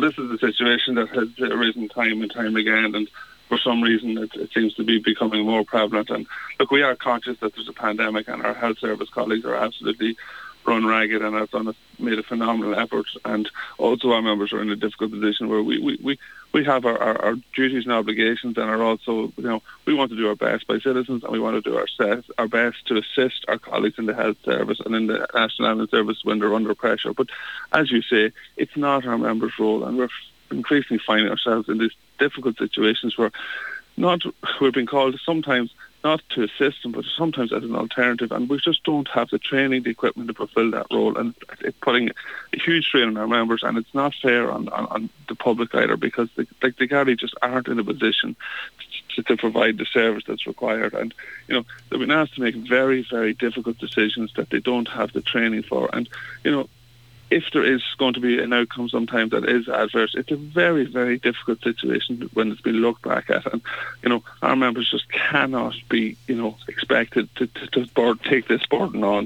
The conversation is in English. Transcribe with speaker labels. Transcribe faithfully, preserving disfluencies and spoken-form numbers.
Speaker 1: This is a situation that has arisen time and time again, and for some reason it, it seems to be becoming more prevalent. And look, we are conscious that there's a pandemic, and our health service colleagues are absolutely run ragged and have done a, made a phenomenal effort. And also our members are in a difficult position where we, we, we, we have our, our, our duties and obligations, and are also, you know, we want to do our best by citizens, and we want to do our, ses- our best to assist our colleagues in the health service and in the National Ambulance Service when they're under pressure. But as you say, it's not our members' role, and we're increasingly finding ourselves in these difficult situations where not we're being called sometimes not to assist them, but sometimes as an alternative, and we just don't have the training, the equipment to fulfil that role, and it's putting a huge strain on our members, and it's not fair on, on, on the public either, because the, like the Gardaí just aren't in a position to, to provide the service that's required. And you know, they've been asked to make very, very difficult decisions that they don't have the training for. And you know, if there is going to be an outcome sometimes that is adverse, it's a very, very difficult situation when it's been looked back at. And, you know, our members just cannot be, you know, expected to, to, to board, take this burden on.